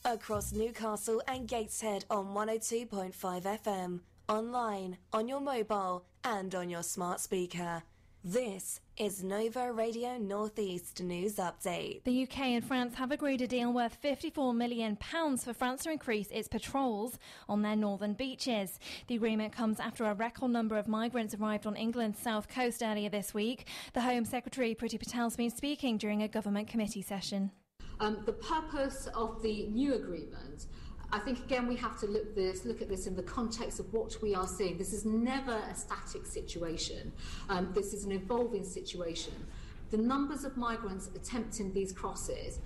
Across Newcastle and Gateshead on 102.5 FM. Online, on your mobile and on your smart speaker. This is Nova Radio North East News Update. The UK and France have agreed a deal worth £54 million for France to increase its patrols on their northern beaches. The agreement comes after a record number of migrants arrived on England's south coast earlier this week. The Home Secretary, Priti Patel, has been speaking during a government committee session. The purpose of the new agreement, I think, again, we have to look at this in the context of what we are seeing. This is never a static situation. This is an evolving situation. The numbers of migrants attempting these crossings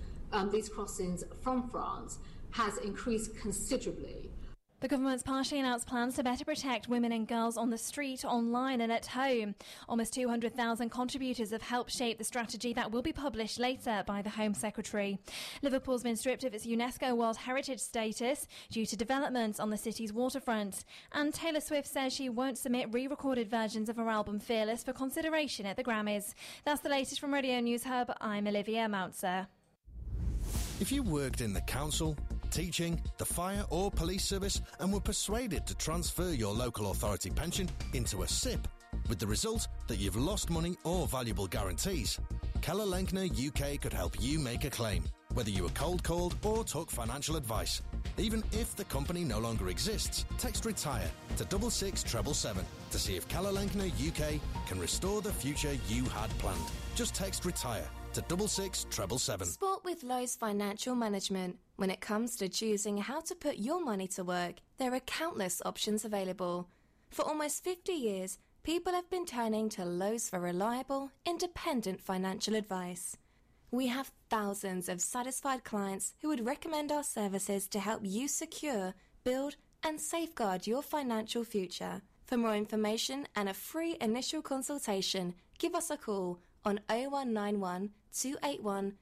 from France has increased considerably. The government's partially announced plans to better protect women and girls on the street, online and at home. Almost 200,000 contributors have helped shape the strategy that will be published later by the Home Secretary. Liverpool's been stripped of its UNESCO World Heritage status due to developments on the city's waterfront. And Taylor Swift says she won't submit re-recorded versions of her album Fearless for consideration at the Grammys. That's the latest from Radio News Hub. I'm Olivia Mounzer. If you worked in the council, teaching, the fire or police service and were persuaded to transfer your local authority pension into a SIP, with the result that you've lost money or valuable guarantees, Keller Lenkner UK could help you make a claim, whether you were cold called or took financial advice. Even if the company no longer exists, text RETIRE to 66777 to see if Keller Lenkner UK can restore the future you had planned. Just text RETIRE to 66777. Sport with Lowe's Financial Management. When it comes to choosing how to put your money to work, there are countless options available. For almost 50 years, people have been turning to Lowe's for reliable, independent financial advice. We have thousands of satisfied clients who would recommend our services to help you secure, build, and safeguard your financial future. For more information and a free initial consultation, give us a call on 0191 281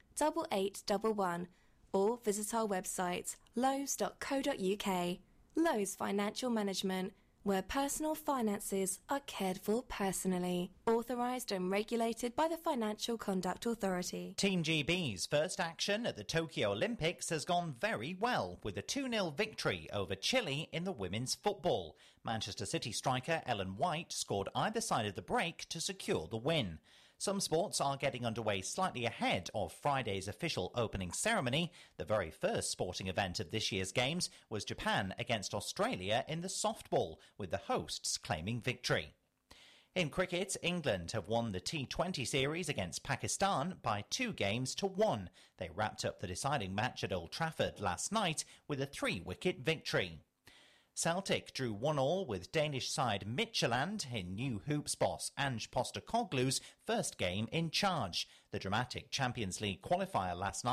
8811 or visit our website lowes.co.uk. Lowe's Financial Management, where personal finances are cared for personally. Authorised and regulated by the Financial Conduct Authority. Team GB's first action at the Tokyo Olympics has gone very well, with a 2-0 victory over Chile in the women's football. Manchester City striker Ellen White scored either side of the break to secure the win. Some sports are getting underway slightly ahead of Friday's official opening ceremony. The very first sporting event of this year's Games was Japan against Australia in the softball, with the hosts claiming victory. In cricket, England have won the T20 series against Pakistan by 2-1. They wrapped up the deciding match at Old Trafford last night with a 3-wicket victory. Celtic drew 1-1 with Danish side Midtjylland in new hoops boss Ange Postecoglou's first game in charge. The dramatic Champions League qualifier last night